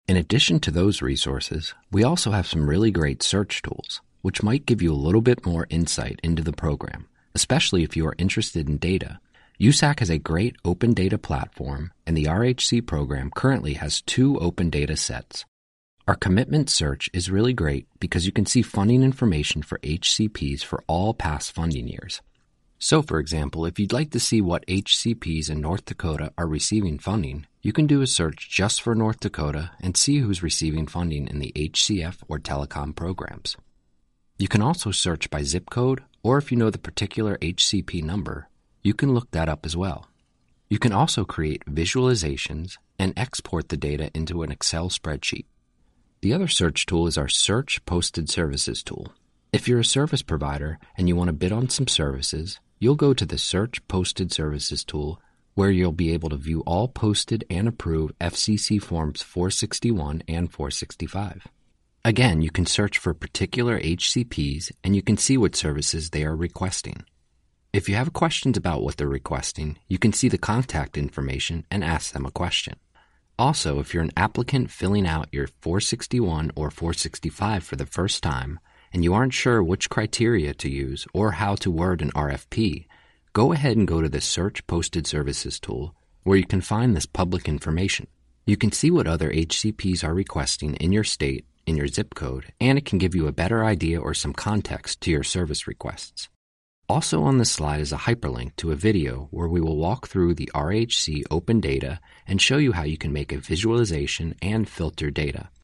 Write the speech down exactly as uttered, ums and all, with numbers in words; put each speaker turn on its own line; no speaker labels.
In addition to those resources, we also have some really great search tools, which might give you a little bit more insight into the program, especially if you are interested in data. U S A C has a great open data platform, and the R H C program currently has two open data sets. Our commitment search is really great because you can see funding information for H C Ps for all past funding years. So, for example, if you'd like to see what H C Ps in North Dakota are receiving funding, you can do a search just for North Dakota and see who's receiving funding in the H C F or telecom programs. You can also search by zip code, or if you know the particular H C P number, you can look that up as well. You can also create visualizations and export the data into an Excel spreadsheet. The other search tool is our Search Posted Services tool. If you're a service provider and you want to bid on some services, you'll go to the Search Posted Services tool, where you'll be able to view all posted and approved F C C Forms four sixty-one and four sixty-five. Again, you can search for particular H C Ps and you can see what services they are requesting. If you have questions about what they're requesting, you can see the contact information and ask them a question. Also, if you're an applicant filling out your four sixty-one or four sixty-five for the first time, and you aren't sure which criteria to use or how to word an R F P, go ahead and go to the Search Posted Services tool, where you can find this public information. You can see what other H C Ps are requesting in your state, in your zip code, and it can give you a better idea or some context to your service requests. Also on this slide is a hyperlink to a video where we will walk through the R H C open data and show you how you can make a visualization and filter data.